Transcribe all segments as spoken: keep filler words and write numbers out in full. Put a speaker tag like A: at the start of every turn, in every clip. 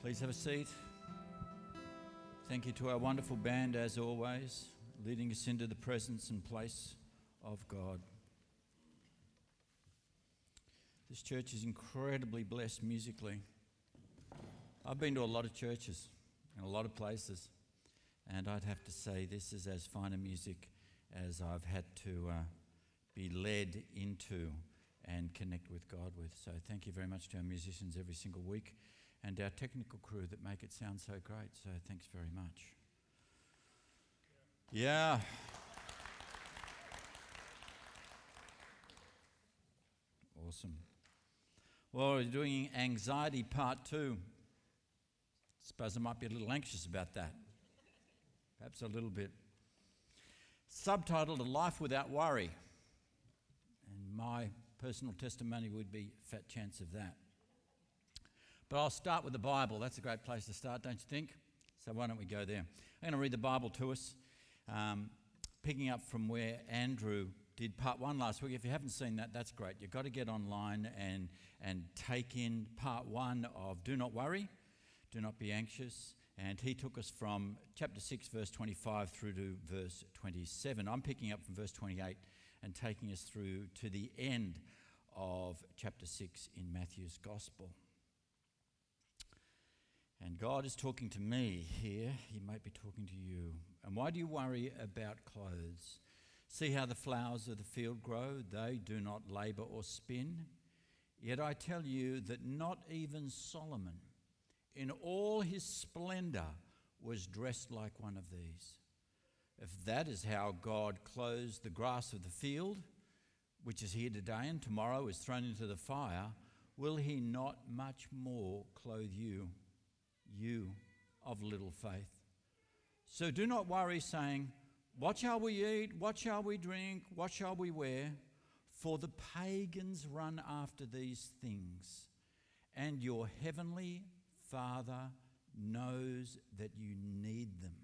A: Please have a seat. Thank you to our wonderful band, as always, leading us into the presence and place of God. This church is incredibly blessed musically. I've been to a lot of churches in a lot of places, and I'd have to say this is as fine a music as I've had to uh, be led into and connect with God with. So thank you very much to our musicians every single week and our technical crew that make it sound so great. So thanks very much. Yeah. Awesome. Well, we're doing anxiety part two. Suppose I might be a little anxious about that. Perhaps a little bit. Subtitled, A Life Without Worry. And my personal testimony would be fat chance of that. But I'll start with the Bible. That's a great place to start, don't you think? So why don't we go there? I'm going to read the Bible to us, um, picking up from where Andrew did part one last week. If you haven't seen that, that's great. You've got to get online and, and take in part one of Do Not Worry, Do Not Be Anxious. And he took us from chapter six, verse twenty-five through to verse twenty-seven. I'm picking up from verse twenty-eight and taking us through to the end of chapter six in Matthew's Gospel. And God is talking to me here. He might be talking to you. And why do you worry about clothes? See how the flowers of the field grow? They do not labour or spin. Yet I tell you that not even Solomon, in all his splendour, was dressed like one of these. If that is how God clothes the grass of the field, which is here today and tomorrow is thrown into the fire, will he not much more clothe you, you of little faith? So do not worry, saying, what shall we eat? What shall we drink? What shall we wear? For the pagans run after these things, and your heavenly Father knows that you need them.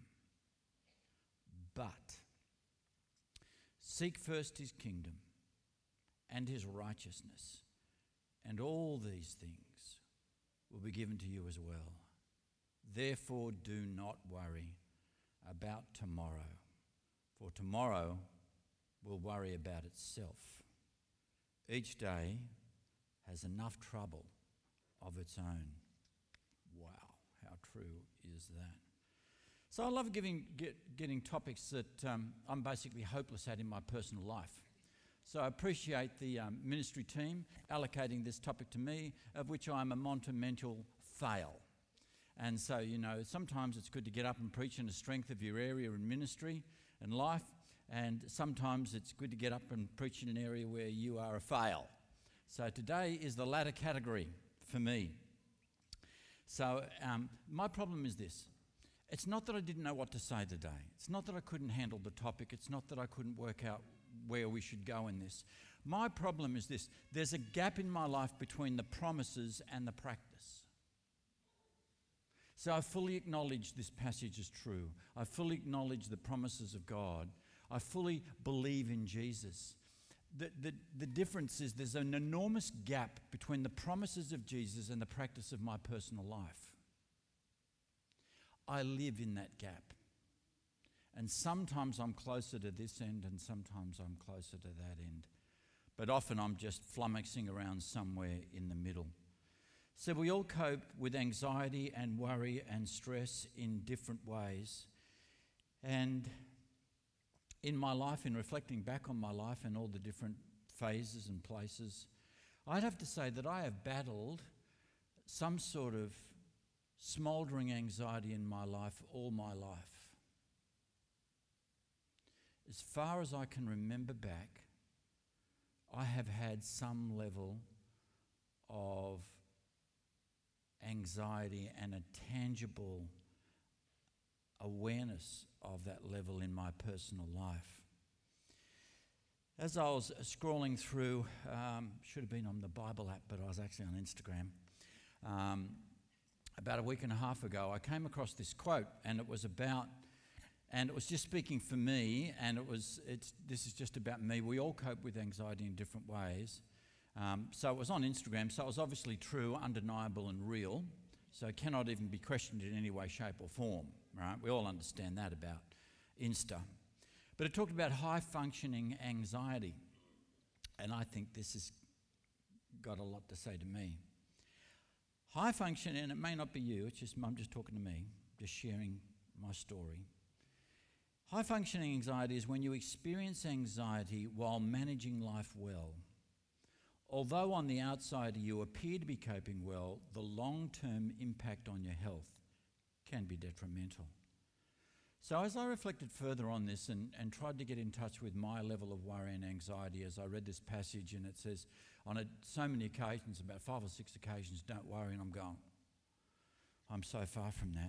A: But seek first his kingdom and his righteousness, and all these things will be given to you as well. Therefore do not worry about tomorrow, for tomorrow will worry about itself. Each day has enough trouble of its own. Wow, how true is that? So I love giving, get, getting topics that um, I'm basically hopeless at in my personal life. So I appreciate the um, ministry team allocating this topic to me, of which I'm a monumental fail. And so, you know, sometimes it's good to get up and preach in the strength of your area in ministry and life, and sometimes it's good to get up and preach in an area where you are a fail. So today is the latter category for me. So um, my problem is this. It's not that I didn't know what to say today. It's not that I couldn't handle the topic. It's not that I couldn't work out where we should go in this. My problem is this. There's a gap in my life between the promises and the practice. So I fully acknowledge this passage is true. I fully acknowledge the promises of God. I fully believe in Jesus. The, the, the difference is there's an enormous gap between the promises of Jesus and the practice of my personal life. I live in that gap. And sometimes I'm closer to this end and sometimes I'm closer to that end. But often I'm just flummoxing around somewhere in the middle. So we all cope with anxiety and worry and stress in different ways. And in my life, in reflecting back on my life and all the different phases and places, I'd have to say that I have battled some sort of smouldering anxiety in my life all my life. As far as I can remember back, I have had some level of anxiety and a tangible awareness of that level in my personal life. As I was scrolling through, um, should have been on the Bible app, but I was actually on Instagram, um, about a week and a half ago, I came across this quote, and it was about, and it was just speaking for me, and it was, it's, this is just about me. We all cope with anxiety in different ways. Um, so it was on Instagram, so it was obviously true, undeniable and real. so it cannot even be questioned in any way, shape or form, right? We all understand that about Insta. But it talked about high-functioning anxiety, and I think this has got a lot to say to me. High function, and it may not be you, it's just I'm just talking to me, just sharing my story. High functioning anxiety is when you experience anxiety while managing life well. Although on the outside you appear to be coping well, the long-term impact on your health can be detrimental. So as I reflected further on this and, and tried to get in touch with my level of worry and anxiety as I read this passage, and it says on a, so many occasions, about five or six occasions, don't worry, and I'm going, I'm so far from that.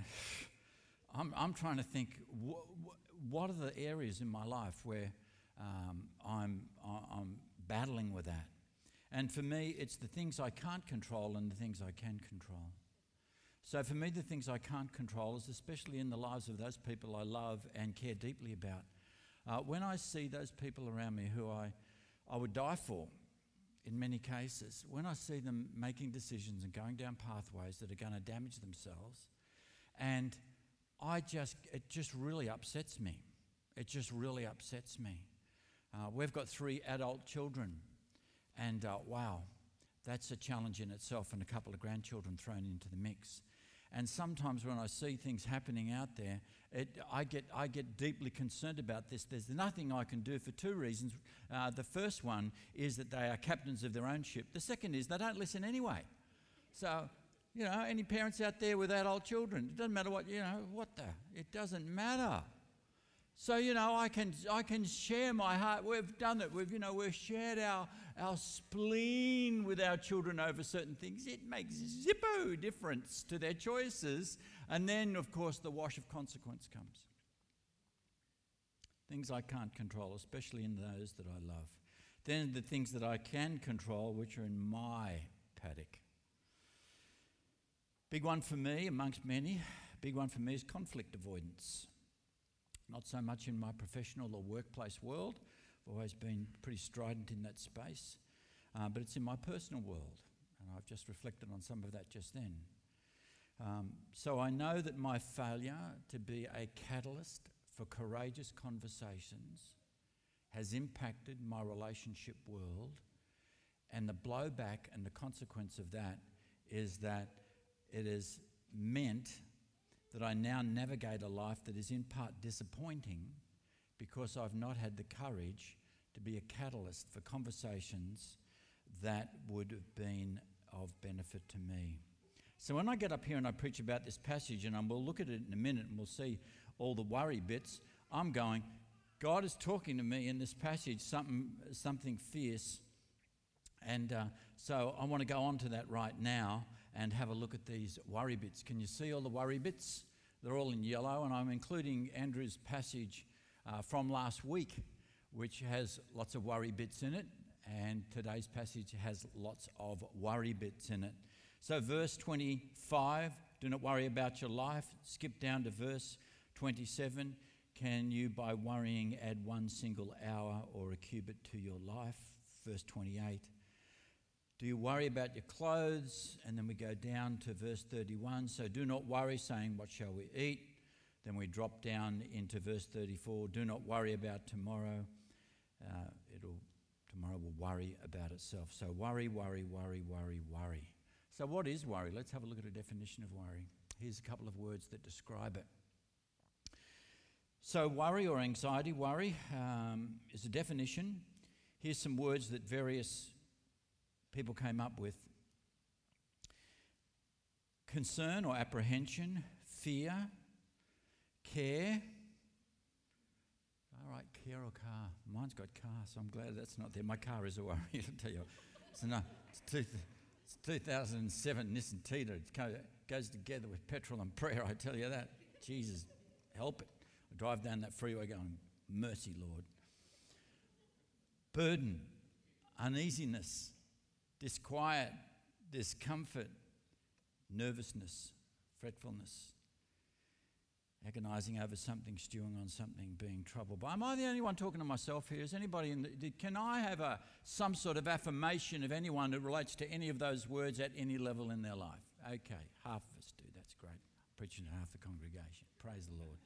A: Uh, I'm, I'm trying to think, wh- wh- what are the areas in my life where um, I'm, I'm battling with that? And for me, it's the things I can't control and the things I can control. So for me, the things I can't control is especially in the lives of those people I love and care deeply about. Uh, when I see those people around me who I, I would die for, in many cases, when I see them making decisions and going down pathways that are going to damage themselves, and I just, it just really upsets me. It just really upsets me. Uh, we've got three adult children, and uh, wow, that's a challenge in itself, and a couple of grandchildren thrown into the mix. And sometimes when I see things happening out there, it, I get I get deeply concerned about this. There's nothing I can do for two reasons. Uh, the first one is that they are captains of their own ship. The second is they don't listen anyway. So, you know, any parents out there with adult children, it doesn't matter what, you know, what the, it doesn't matter. So, you know, I can I can share my heart. We've done it. We've, you know, we've shared our, our spleen with our children over certain things. It makes zippo difference to their choices. And then, of course, the wash of consequence comes. Things I can't control, especially in those that I love. Then the things that I can control, which are in my paddock. Big one for me, amongst many, big one for me is conflict avoidance. Not so much in my professional or workplace world. I've always been pretty strident in that space. Uh, but it's in my personal world. And I've just reflected on some of that just then. Um, so I know that my failure to be a catalyst for courageous conversations has impacted my relationship world. And the blowback and the consequence of that is that it has meant that I now navigate a life that is in part disappointing because I've not had the courage to be a catalyst for conversations that would have been of benefit to me. So when I get up here and I preach about this passage, and we'll look at it in a minute and we'll see all the worry bits, I'm going, God is talking to me in this passage, something, something fierce. And uh, so I want to go on to that right now and have a look at these worry bits. Can you see all the worry bits? They're all in yellow, and I'm including Andrew's passage uh, from last week, which has lots of worry bits in it, and today's passage has lots of worry bits in it. So verse twenty-five, do not worry about your life. Skip down to verse twenty-seven. Can you, by worrying, add one single hour or a cubit to your life? Verse twenty-eight. Do you worry about your clothes? And then we go down to verse thirty-one. So do not worry, saying, what shall we eat? Then we drop down into verse thirty-four. Do not worry about tomorrow. Uh, it'll tomorrow will worry about itself. So worry, worry, worry, worry, worry. So what is worry? Let's have a look at a definition of worry. Here's a couple of words that describe it. So worry or anxiety, worry um, is a definition. Here's some words that various people came up with. Concern or apprehension, fear, care. All right, care or car. Mine's got car, so I'm glad that's not there. My car is a worry, I'll tell you. So no, it's, two, it's two thousand seven Nissan Teeter. It goes together with petrol and prayer, I tell you that. Jesus, help it. I drive down that freeway going, mercy, Lord. Burden, uneasiness, disquiet, discomfort, nervousness, fretfulness, agonizing over something, stewing on something, being troubled. But am I the only one talking to myself here? Is anybody in the, can I have a some sort of affirmation of anyone that relates to any of those words at any level in their life? Okay, half of us do. That's great. Preaching to half the congregation. Praise the Lord.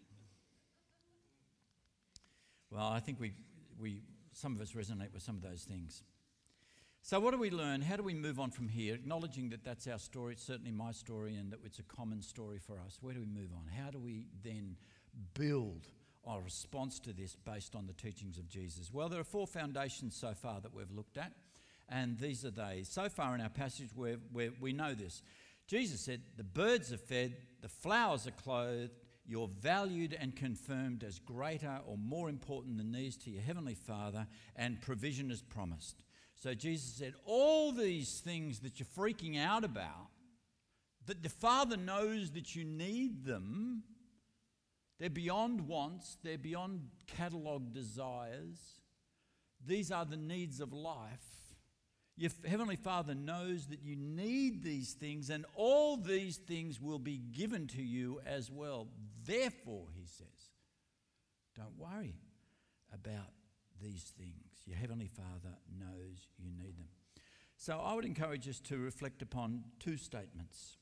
A: Well, I think we, we, some of us resonate with some of those things. So what do we learn? How do we move on from here? Acknowledging that that's our story, it's certainly my story, and that it's a common story for us. Where do we move on? How do we then build our response to this based on the teachings of Jesus? Well, there are four foundations so far that we've looked at, and these are they. So far in our passage, where we know this. Jesus said, the birds are fed, the flowers are clothed, you're valued and confirmed as greater or more important than these to your heavenly Father, and provision is promised. So Jesus said, all these things that you're freaking out about, that the Father knows that you need them, they're beyond wants, they're beyond catalogued desires. These are the needs of life. Your Heavenly Father knows that you need these things, and all these things will be given to you as well. Therefore, he says, don't worry about these things. Your Heavenly Father knows you need them. So I would encourage us to reflect upon two statements.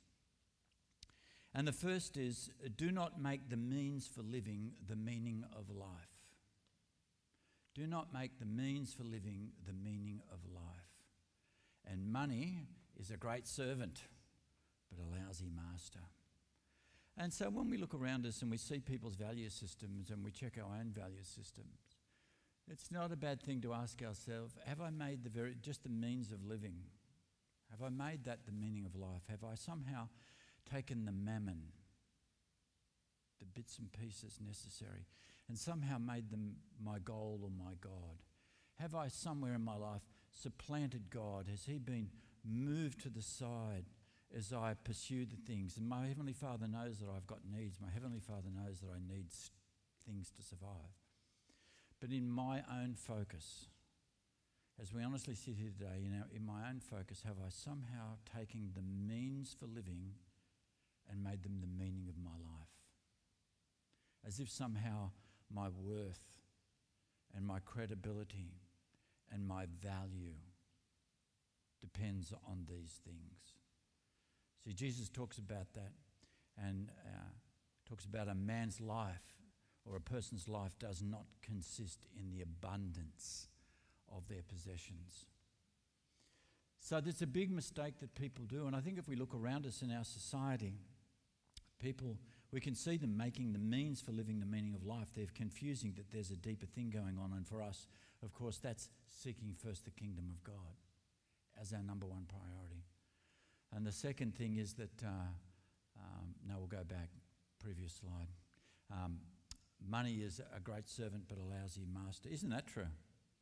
A: And the first is, do not make the means for living the meaning of life. Do not make the means for living the meaning of life. And money is a great servant, but a lousy master. And so when we look around us and we see people's value systems and we check our own value systems, it's not a bad thing to ask ourselves, have I made the very just the means of living? Have I made that the meaning of life? Have I somehow taken the mammon, the bits and pieces necessary, and somehow made them my goal or my God? Have I somewhere in my life supplanted God? Has he been moved to the side as I pursue the things? And my Heavenly Father knows that I've got needs. My Heavenly Father knows that I need things to survive. But in my own focus, as we honestly sit here today, you know, in my own focus, have I somehow taken the means for living and made them the meaning of my life? As if somehow my worth and my credibility and my value depends on these things. See, Jesus talks about that, and uh, talks about a man's life or a person's life does not consist in the abundance of their possessions. So there's a big mistake that people do, and I think if we look around us in our society, people, we can see them making the means for living the meaning of life. They're confusing that there's a deeper thing going on, and for us, of course, that's seeking first the kingdom of God as our number one priority. And the second thing is that, uh, um, no, we'll go back, previous slide. Um, money is a great servant but a lousy master. Isn't that true?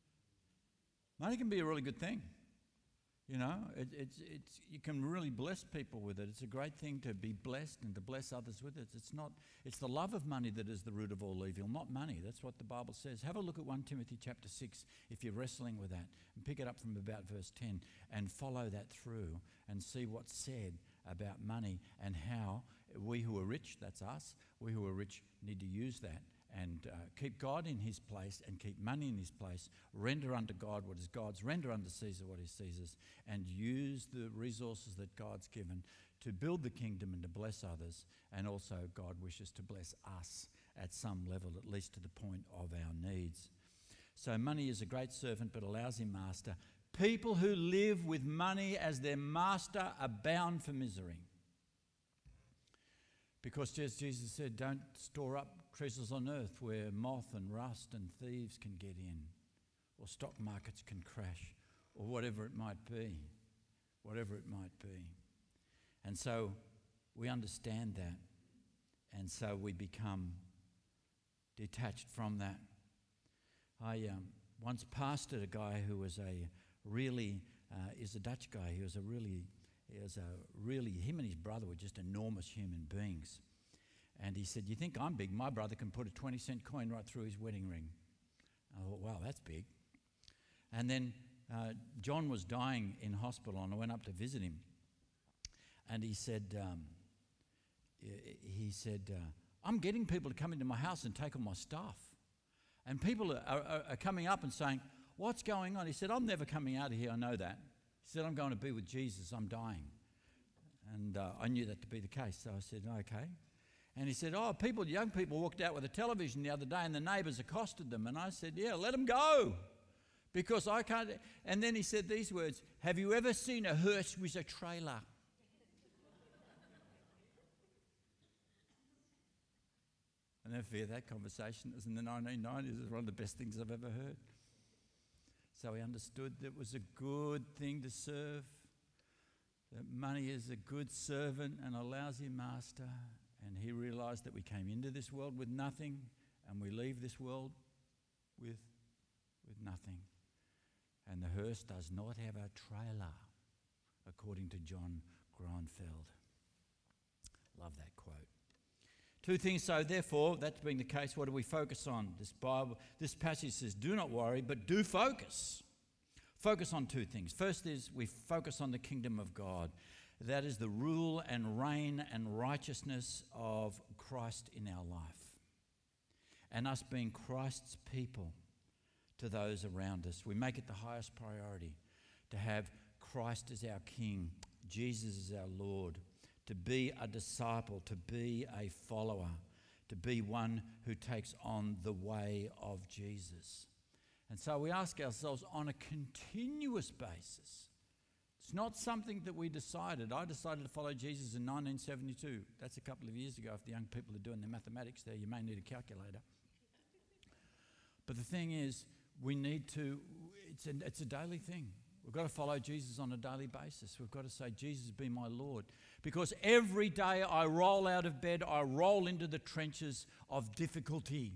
A: Money can be a really good thing. You know, it, it's it's you can really bless people with it. It's a great thing to be blessed and to bless others with it. It's not. It's the love of money that is the root of all evil, not money. That's what the Bible says. Have a look at First Timothy chapter six if you're wrestling with that, and pick it up from about verse ten and follow that through and see what's said about money and how we who are rich, that's us, we who are rich need to use that and uh, keep God in his place and keep money in his place, render unto God what is God's, render unto Caesar what is Caesar's, and use the resources that God's given to build the kingdom and to bless others. And also God wishes to bless us at some level, at least to the point of our needs. So money is a great servant but a lousy master. People who live with money as their master are bound for misery. Because as Jesus said, don't store up treasures on earth where moth and rust and thieves can get in, or stock markets can crash, or whatever it might be, whatever it might be. And so we understand that, and so we become detached from that. I um, once pastored a guy who was a really, uh, is a Dutch guy, he was a really He was a really, him and his brother were just enormous human beings. And he said, you think I'm big? My brother can put a twenty cent coin right through his wedding ring. I thought, wow, that's big. And then uh, John was dying in hospital, and I went up to visit him. And he said, um, he said, uh, I'm getting people to come into my house and take all my stuff. And people are, are, are coming up and saying, what's going on? He said, I'm never coming out of here, I know that. He said, I'm going to be with Jesus, I'm dying. And uh, I knew that to be the case, so I said, okay. And he said, oh, people, young people walked out with a television the other day and the neighbours accosted them. And I said, yeah, let them go, because I can't. And then he said these words, have you ever seen a hearse with a trailer? I never forget that conversation. It was in the nineteen nineties. It was one of the best things I've ever heard. So he understood that it was a good thing to serve, that money is a good servant and a lousy master. And he realised that we came into this world with nothing and we leave this world with, with nothing. And the hearse does not have a trailer, according to John Greenfeld. Love that quote. Two things, so therefore, that being the case, what do we focus on? This Bible, this passage says, do not worry, but do focus. Focus on two things. First is we focus on the kingdom of God. That is the rule and reign and righteousness of Christ in our life. And us being Christ's people to those around us. We make it the highest priority to have Christ as our King, Jesus as our Lord, to be a disciple, to be a follower, to be one who takes on the way of Jesus. And so we ask ourselves on a continuous basis. It's not something that we decided. I decided to follow Jesus in nineteen seventy-two. That's a couple of years ago. If the young people are doing their mathematics there, you may need a calculator. But the thing is, we need to, it's a, it's a daily thing. We've got to follow Jesus on a daily basis. We've got to say, Jesus, be my Lord. Because every day I roll out of bed, I roll into the trenches of difficulty.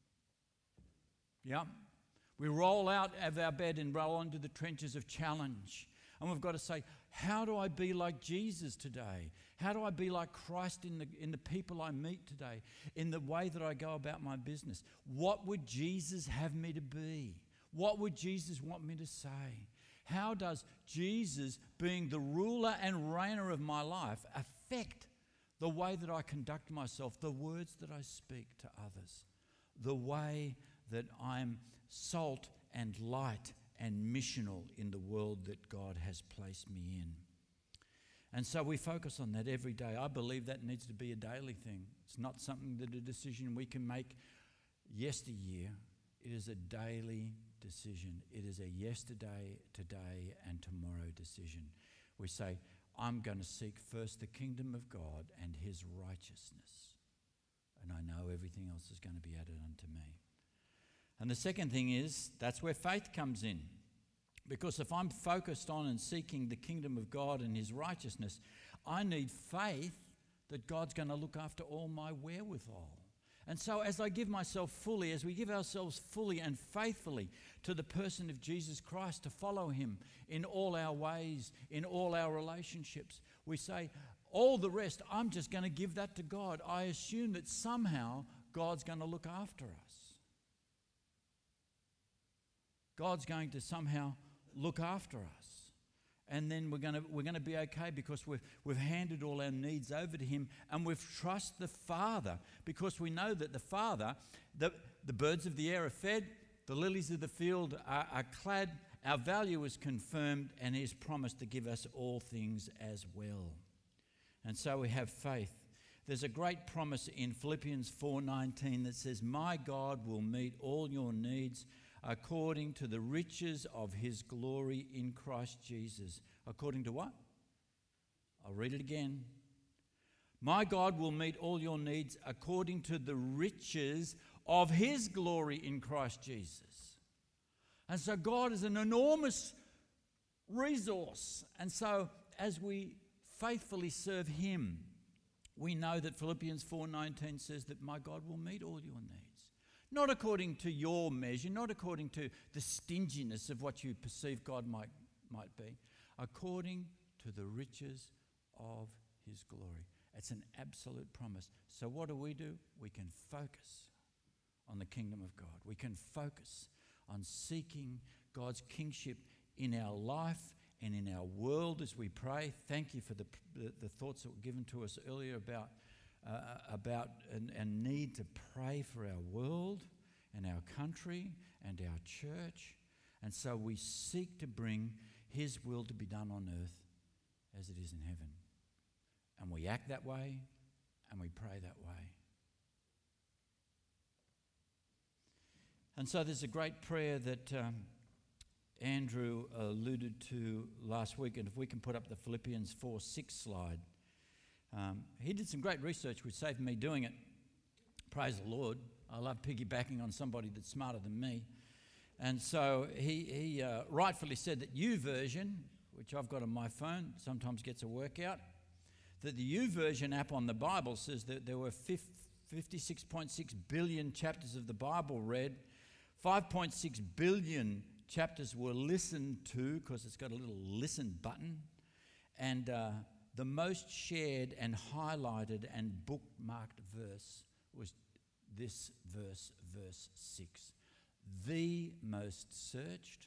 A: Yeah? We roll out of our bed and roll into the trenches of challenge. And we've got to say, how do I be like Jesus today? How do I be like Christ in the, in the people I meet today? In the way that I go about my business? What would Jesus have me to be? What would Jesus want me to say? How does Jesus, being the ruler and reigner of my life, affect the way that I conduct myself, the words that I speak to others, the way that I'm salt and light and missional in the world that God has placed me in? And so we focus on that every day. I believe that needs to be a daily thing. It's not something that a decision we can make yesteryear. It is a daily decision. It is a yesterday, today, and tomorrow decision. We say, I'm going to seek first the kingdom of God and his righteousness. And I know everything else is going to be added unto me. And the second thing is, that's where faith comes in. Because if I'm focused on and seeking the kingdom of God and his righteousness, I need faith that God's going to look after all my wherewithal. And so as I give myself fully, as we give ourselves fully and faithfully to the person of Jesus Christ, to follow him in all our ways, in all our relationships, we say, all the rest, I'm just going to give that to God. I assume that somehow God's going to look after us. God's going to somehow look after us. And then we're going to we're going to be okay because we've, we've handed all our needs over to him, and we've trusted the Father, because we know that the Father, the, the birds of the air are fed, the lilies of the field are, are clad, our value is confirmed, and he's promised to give us all things as well. And so we have faith. There's a great promise in Philippians four nineteen that says, my God will meet all your needs according to the riches of his glory in Christ Jesus. According to what? I'll read it again. My God will meet all your needs according to the riches of his glory in Christ Jesus. And so God is an enormous resource. And so as we faithfully serve him, we know that Philippians four nineteen says that my God will meet all your needs. Not according to your measure, not according to the stinginess of what you perceive God might, might be, according to the riches of his glory. It's an absolute promise. So what do we do? We can focus on the kingdom of God. We can focus on seeking God's kingship in our life and in our world as we pray. Thank you for the, the, the thoughts that were given to us earlier about Uh, about a need to pray for our world and our country and our church. And so we seek to bring his will to be done on earth as it is in heaven. we act that way, and we pray that way. And so there's a great prayer that um, Andrew alluded to last week, and if we can put up the Philippians four six slide. Um, he did some great research which saved me doing it. Praise the Lord. I love piggybacking on somebody that's smarter than me. And so he, he uh, rightfully said that YouVersion, which I've got on my phone, sometimes gets a workout, that the YouVersion app on the Bible says that there were fifty-six point six billion chapters of the Bible read, five point six billion chapters were listened to, because it's got a little listen button, and uh, the most shared and highlighted and bookmarked verse was this verse, verse six. The most searched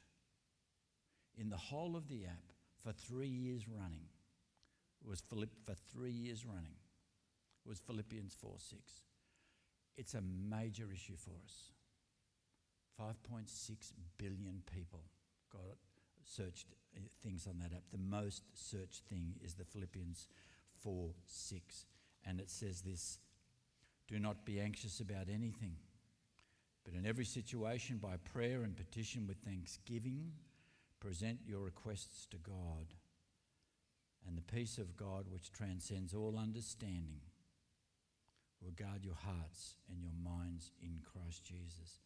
A: in the whole of the app for three years running was Philipp, for three years running was Philippians four six. It's a major issue for us. five point six billion people got it, searched things on that app. The most searched thing is the Philippians four six. And it says this: do not be anxious about anything, but in every situation by prayer and petition with thanksgiving, present your requests to God. And the peace of God, which transcends all understanding, will guard your hearts and your minds in Christ Jesus.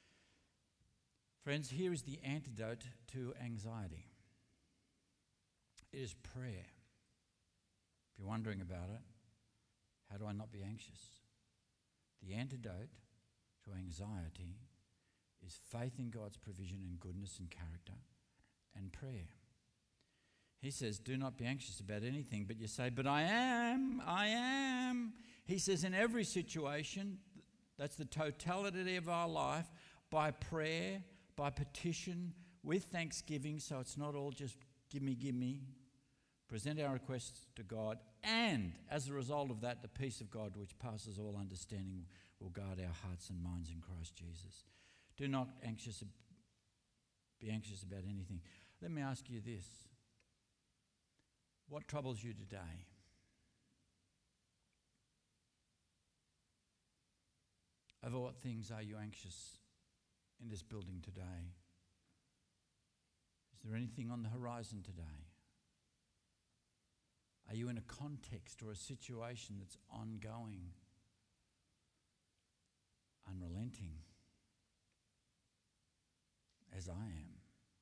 A: Friends, here is the antidote to anxiety. It is prayer. If you're wondering about it, how do I not be anxious? The antidote to anxiety is faith in God's provision and goodness and character, and prayer. He says, do not be anxious about anything, but you say, but I am, I am. He says, in every situation, that's the totality of our life, by prayer, by petition, with thanksgiving, so it's not all just gimme, gimme. Present our requests to God, and as a result of that, the peace of God, which passes all understanding, will guard our hearts and minds in Christ Jesus. Do not anxious, be anxious about anything. Let me ask you this. What troubles you today? Over what things are you anxious in this building today? Is there anything on the horizon today? Are you in a context or a situation that's ongoing, unrelenting, as I am,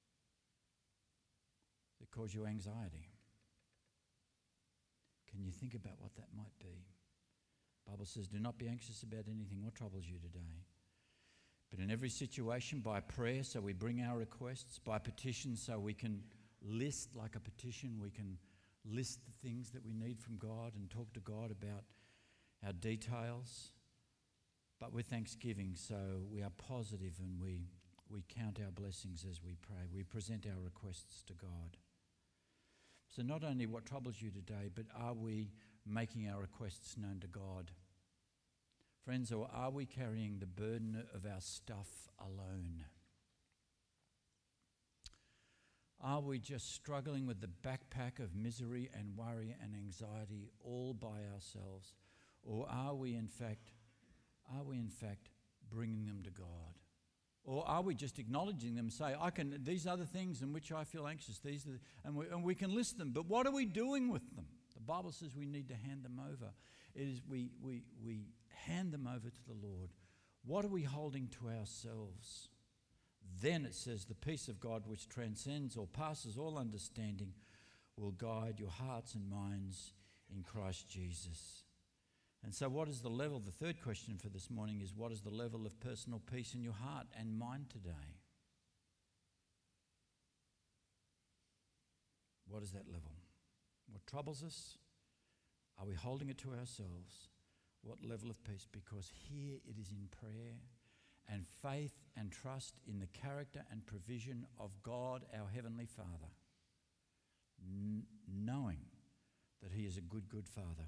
A: that cause you anxiety? Can you think about what that might be? The Bible says, do not be anxious about anything. What troubles you today? But in every situation, by prayer, so we bring our requests, by petition, so we can list like a petition, we can list the things that we need from God and talk to God about our details, but with thanksgiving, so we are positive and we, we count our blessings as we pray. We present our requests to God. So not only what troubles you today, but are we making our requests known to God? Friends, or are we carrying the burden of our stuff alone? Are we just struggling with the backpack of misery and worry and anxiety all by ourselves? Or are we in fact, are we in fact bringing them to God? Or are we just acknowledging them, say, I can, these are the things in which I feel anxious, these are the, and, we, and we can list them, but what are we doing with them? The Bible says we need to hand them over. It is we, we, we hand them over to the Lord. What are we holding to ourselves? Then it says, the peace of God which transcends or passes all understanding will guide your hearts and minds in Christ Jesus. And so what is the level? The third question for this morning is, what is the level of personal peace in your heart and mind today? What is that level? What troubles us? Are we holding it to ourselves? What level of peace? Because here it is in prayer and faith and trust in the character and provision of God, our Heavenly Father, n- knowing that He is a good, good Father.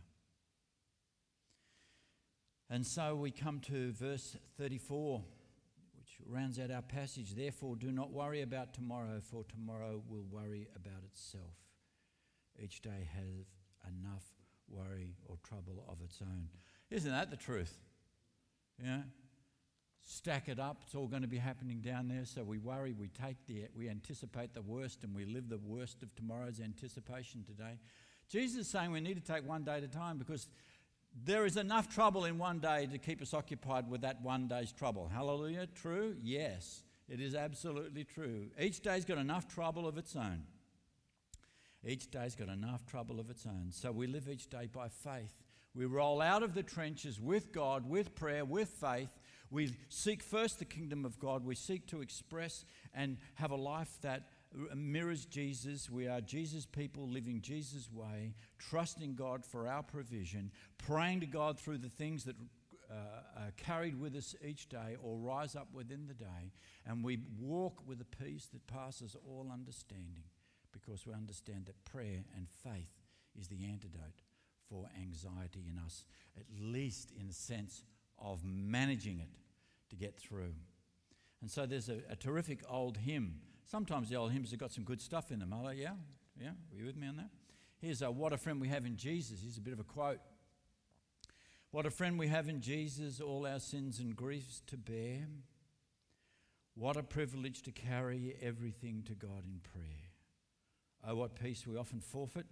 A: And so we come to verse thirty-four, which rounds out our passage. Therefore, do not worry about tomorrow, for tomorrow will worry about itself. Each day has enough worry trouble of its own. Isn't that the truth? Yeah. Stack it up. It's all going to be happening down there. So we worry, we take the, we anticipate the worst, and we live the worst of tomorrow's anticipation today. Jesus is saying we need to take one day at a time, because there is enough trouble in one day to keep us occupied with that one day's trouble. Hallelujah. True? Yes, it is absolutely true. Each day's got enough trouble of its own. Each day's got enough trouble of its own. So we live each day by faith. We roll out of the trenches with God, with prayer, with faith. We seek first the kingdom of God. We seek to express and have a life that mirrors Jesus. We are Jesus people living Jesus' way, trusting God for our provision, praying to God through the things that uh, are carried with us each day or rise up within the day. And we walk with a peace that passes all understanding, because we understand that prayer and faith is the antidote for anxiety in us, at least in a sense of managing it to get through. And so there's a, a terrific old hymn. Sometimes the old hymns have got some good stuff in them, are they? Yeah? Yeah? Are you with me on that? Here's a What a Friend We Have in Jesus. Here's a bit of a quote. What a friend we have in Jesus, all our sins and griefs to bear. What a privilege to carry everything to God in prayer. Oh, what peace we often forfeit.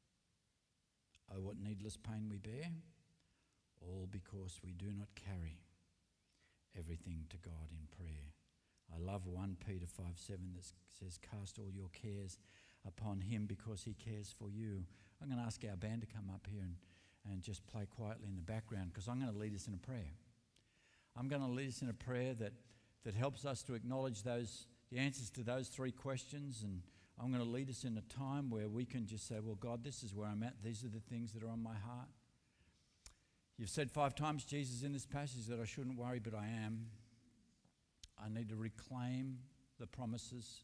A: Oh, what needless pain we bear, all because we do not carry everything to God in prayer. I love First Peter five seven that says, cast all your cares upon him because he cares for you. I'm going to ask our band to come up here and, and just play quietly in the background, because I'm going to lead us in a prayer. I'm going to lead us in a prayer that, that helps us to acknowledge those the answers to those three questions, and I'm going to lead us in a time where we can just say, well, God, this is where I'm at. These are the things that are on my heart. You've said five times, Jesus, in this passage that I shouldn't worry, but I am. I need to reclaim the promises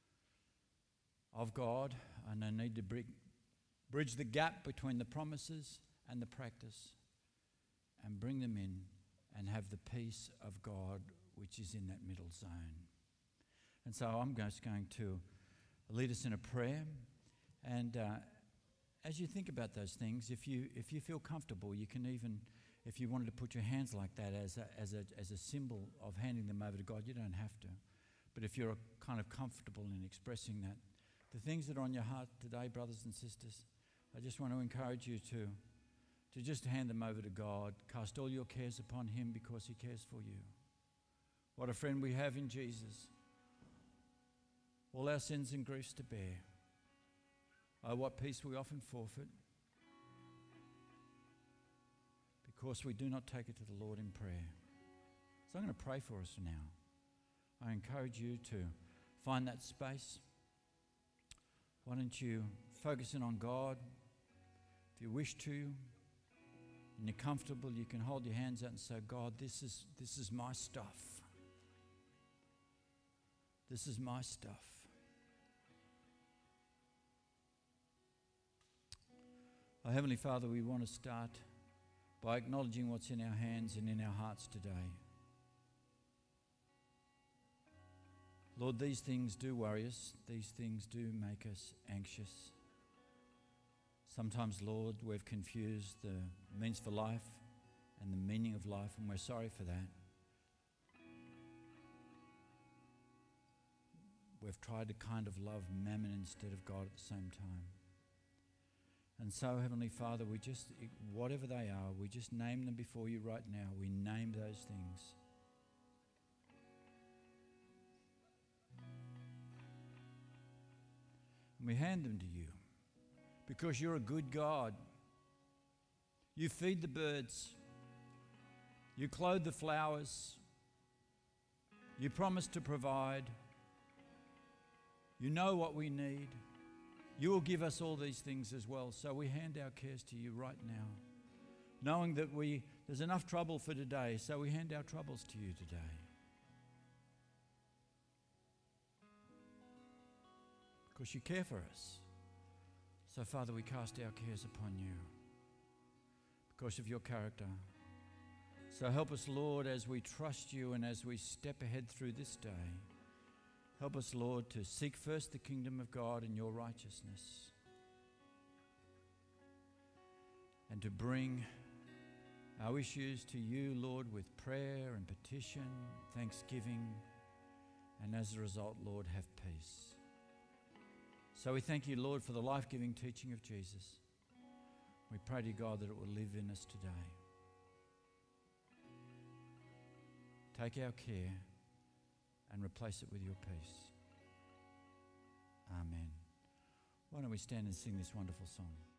A: of God, and I need to bridge the gap between the promises and the practice and bring them in and have the peace of God which is in that middle zone. And so I'm just going to lead us in a prayer, and uh, as you think about those things, if you if you feel comfortable, you can even, if you wanted to put your hands like that as a, as a as a symbol of handing them over to God, you don't have to. But if you're kind of comfortable in expressing that, the things that are on your heart today, brothers and sisters, I just want to encourage you to to just hand them over to God. Cast all your cares upon him because he cares for you. What a friend we have in Jesus. All our sins and griefs to bear. Oh, what peace we often forfeit, because we do not take it to the Lord in prayer. So I'm going to pray for us now. I encourage you to find that space. Why don't you focus in on God? If you wish to, and you're comfortable, you can hold your hands out and say, God, this is this is my stuff. This is my stuff. Oh, Heavenly Father, we want to start by acknowledging what's in our hands and in our hearts today. Lord, these things do worry us. These things do make us anxious. Sometimes, Lord, we've confused the means for life and the meaning of life, and we're sorry for that. We've tried to kind of love mammon instead of God at the same time. And so, Heavenly Father, we just, whatever they are, we just name them before you right now. We name those things. And we hand them to you because you're a good God. You feed the birds. You clothe the flowers. You promise to provide. You know what we need. You will give us all these things as well. So we hand our cares to you right now, knowing that we there's enough trouble for today, so we hand our troubles to you today. Because you care for us. So, Father, we cast our cares upon you because of your character. So help us, Lord, as we trust you and as we step ahead through this day. Help us, Lord, to seek first the kingdom of God and your righteousness. and to bring our issues to you, Lord, with prayer and petition, thanksgiving, and as a result, Lord, have peace. So we thank you, Lord, for the life-giving teaching of Jesus. We pray to God that it will live in us today. Take our care and replace it with your peace. Amen. Why don't we stand and sing this wonderful song?